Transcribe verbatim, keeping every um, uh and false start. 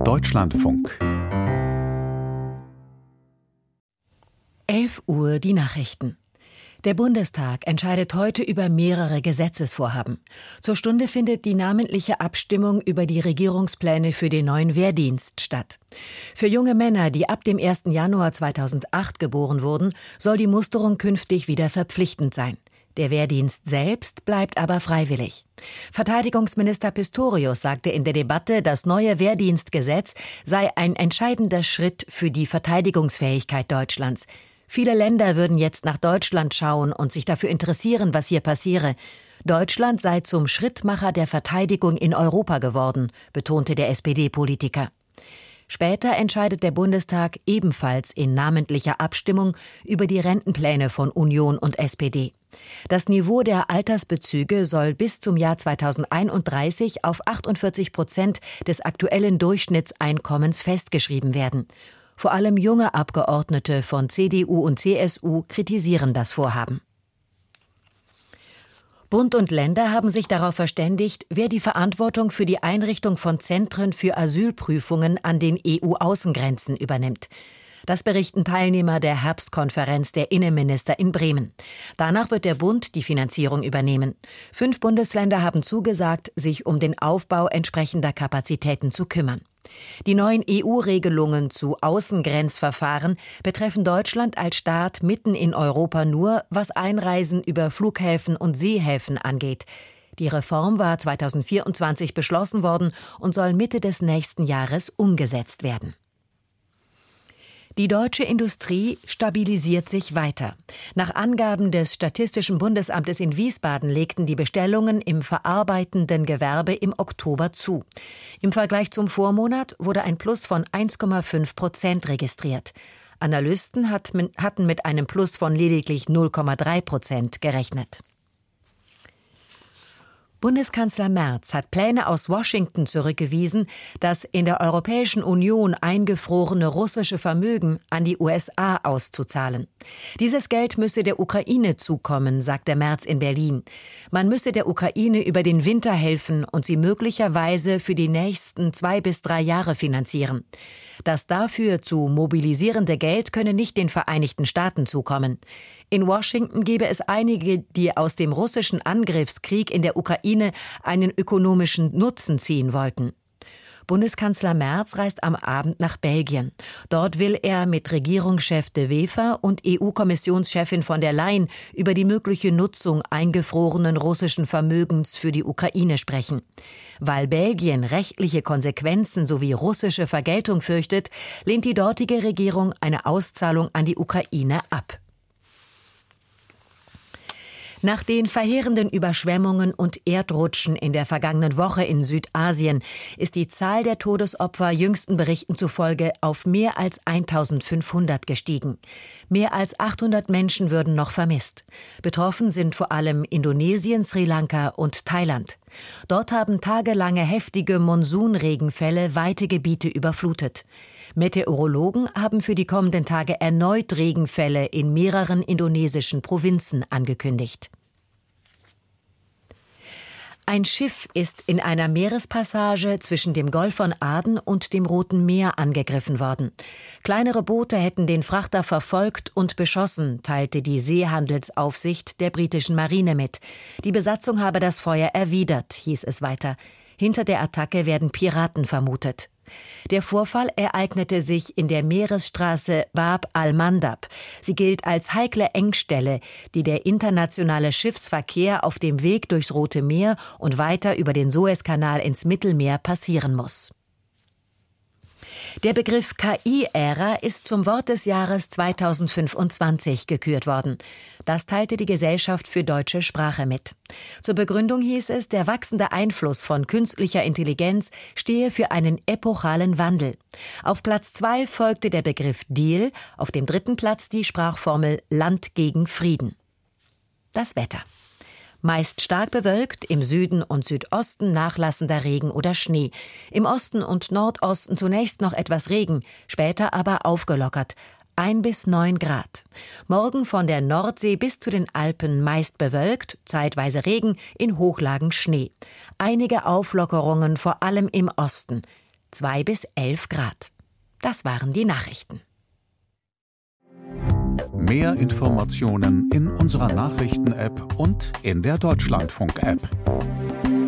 Deutschlandfunk. elf Uhr die Nachrichten. Der Bundestag entscheidet heute über mehrere Gesetzesvorhaben. Zur Stunde findet die namentliche Abstimmung über die Regierungspläne für den neuen Wehrdienst statt. Für junge Männer, die ab dem ersten Januar zweitausendacht geboren wurden, soll die Musterung künftig wieder verpflichtend sein. Der Wehrdienst selbst bleibt aber freiwillig. Verteidigungsminister Pistorius sagte in der Debatte, das neue Wehrdienstgesetz sei ein entscheidender Schritt für die Verteidigungsfähigkeit Deutschlands. Viele Länder würden jetzt nach Deutschland schauen und sich dafür interessieren, was hier passiere. Deutschland sei zum Schrittmacher der Verteidigung in Europa geworden, betonte der S P D-Politiker. Später entscheidet der Bundestag ebenfalls in namentlicher Abstimmung über die Rentenpläne von Union und S P D. Das Niveau der Altersbezüge soll bis zum Jahr zweitausendeinunddreißig auf achtundvierzig Prozent des aktuellen Durchschnittseinkommens festgeschrieben werden. Vor allem junge Abgeordnete von C D U und C S U kritisieren das Vorhaben. Bund und Länder haben sich darauf verständigt, wer die Verantwortung für die Einrichtung von Zentren für Asylprüfungen an den E U-Außengrenzen übernimmt. Das berichten Teilnehmer der Herbstkonferenz der Innenminister in Bremen. Danach wird der Bund die Finanzierung übernehmen. Fünf Bundesländer haben zugesagt, sich um den Aufbau entsprechender Kapazitäten zu kümmern. Die neuen E U-Regelungen zu Außengrenzverfahren betreffen Deutschland als Staat mitten in Europa nur, was Einreisen über Flughäfen und Seehäfen angeht. Die Reform war zweitausendvierundzwanzig beschlossen worden und soll Mitte des nächsten Jahres umgesetzt werden. Die deutsche Industrie stabilisiert sich weiter. Nach Angaben des Statistischen Bundesamtes in Wiesbaden legten die Bestellungen im verarbeitenden Gewerbe im Oktober zu. Im Vergleich zum Vormonat wurde ein Plus von eins Komma fünf Prozent registriert. Analysten hatten mit einem Plus von lediglich null Komma drei Prozent gerechnet. Bundeskanzler Merz hat Pläne aus Washington zurückgewiesen, das in der Europäischen Union eingefrorene russische Vermögen an die U S A auszuzahlen. Dieses Geld müsse der Ukraine zukommen, sagte Merz in Berlin. Man müsse der Ukraine über den Winter helfen und sie möglicherweise für die nächsten zwei bis drei Jahre finanzieren. Das dafür zu mobilisierende Geld könne nicht den Vereinigten Staaten zukommen. In Washington gebe es einige, die aus dem russischen Angriffskrieg in der Ukraine einen ökonomischen Nutzen ziehen wollten. Bundeskanzler Merz reist am Abend nach Belgien. Dort will er mit Regierungschef De Wever und E U-Kommissionschefin von der Leyen über die mögliche Nutzung eingefrorenen russischen Vermögens für die Ukraine sprechen. Weil Belgien rechtliche Konsequenzen sowie russische Vergeltung fürchtet, lehnt die dortige Regierung eine Auszahlung an die Ukraine ab. Nach den verheerenden Überschwemmungen und Erdrutschen in der vergangenen Woche in Südasien ist die Zahl der Todesopfer jüngsten Berichten zufolge auf mehr als eintausendfünfhundert gestiegen. Mehr als achthundert Menschen würden noch vermisst. Betroffen sind vor allem Indonesien, Sri Lanka und Thailand. Dort haben tagelange heftige Monsunregenfälle weite Gebiete überflutet. Meteorologen haben für die kommenden Tage erneut Regenfälle in mehreren indonesischen Provinzen angekündigt. Ein Schiff ist in einer Meerespassage zwischen dem Golf von Aden und dem Roten Meer angegriffen worden. Kleinere Boote hätten den Frachter verfolgt und beschossen, teilte die Seehandelsaufsicht der britischen Marine mit. Die Besatzung habe das Feuer erwidert, hieß es weiter. Hinter der Attacke werden Piraten vermutet. Der Vorfall ereignete sich in der Meeresstraße Bab al-Mandab. Sie gilt als heikle Engstelle, die der internationale Schiffsverkehr auf dem Weg durchs Rote Meer und weiter über den Suezkanal ins Mittelmeer passieren muss. Der Begriff K I-Ära ist zum Wort des Jahres zweitausendfünfundzwanzig gekürt worden. Das teilte die Gesellschaft für deutsche Sprache mit. Zur Begründung hieß es, der wachsende Einfluss von künstlicher Intelligenz stehe für einen epochalen Wandel. Auf Platz zwei folgte der Begriff Deal, auf dem dritten Platz die Sprachformel Land gegen Frieden. Das Wetter. Meist stark bewölkt, im Süden und Südosten nachlassender Regen oder Schnee. Im Osten und Nordosten zunächst noch etwas Regen, später aber aufgelockert. ein bis neun Grad. Morgen von der Nordsee bis zu den Alpen meist bewölkt, zeitweise Regen, in Hochlagen Schnee. Einige Auflockerungen vor allem im Osten. zwei bis elf Grad. Das waren die Nachrichten. Mehr Informationen in unserer Nachrichten-App und in der Deutschlandfunk-App.